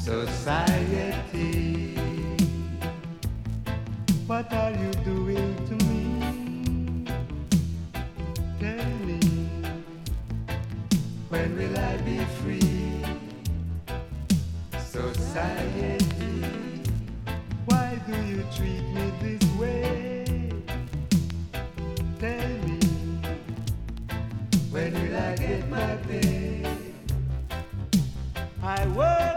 Society, what are you doing to me? Tell me, when will I be free? Society, why do you treat me this way? Tell me, when will I get my pay? I work